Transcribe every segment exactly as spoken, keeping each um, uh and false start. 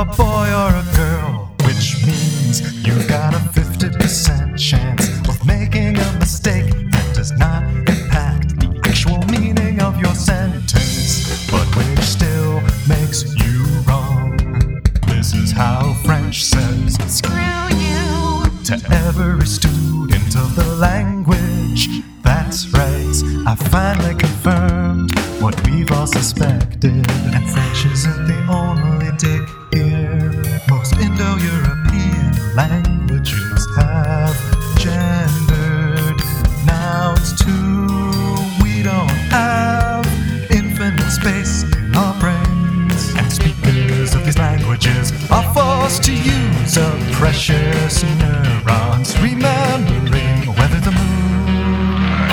a boy or a girl, which means you've got a fifty percent chance of making a mistake that does not impact the actual meaning of your sentence, but which still makes you wrong. This is how French says "screw you" to every student of the language. That's right, I finally confirmed what we've all suspected, and French isn't the only dick here. Most Indo-European languages have gendered nouns too. We don't have infinite space in our brains, and speakers of these languages are forced to use up precious neurons, remembering whether the moon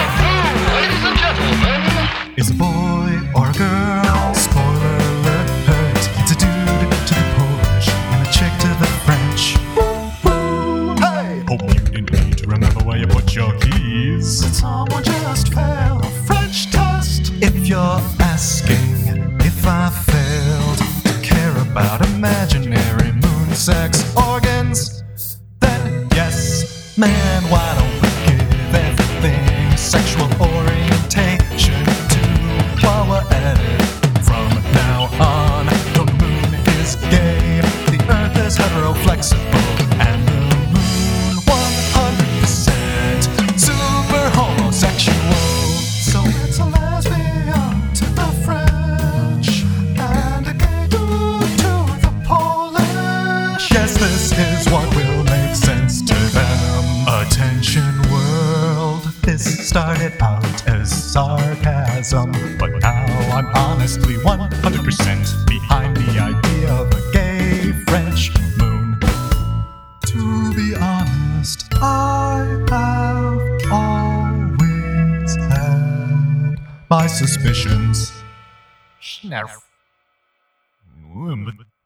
is a boy or a girl. Spoiler alert, it's a dude to the Polish and a chick to the French. Hey! Hope you didn't need to remember where you put your keys. Did someone just fail a French test? If you're asking if I failed to care about imaginary moon sex organs, then yes, man, why don't we give everything sexual orientation to while we're at it? From now on, the moon is gay, the earth is heteroflexible, and the moon one hundred percent super homosexual. So it's a lesbian to the French and a gay dude to the Polish. Yes, this is what will make sense to them. Attention world, this started out as sarcasm, but now I'm honestly one hundred percent behind the idea of a gay French moon. To be honest, I have always had my suspicions. Snarf.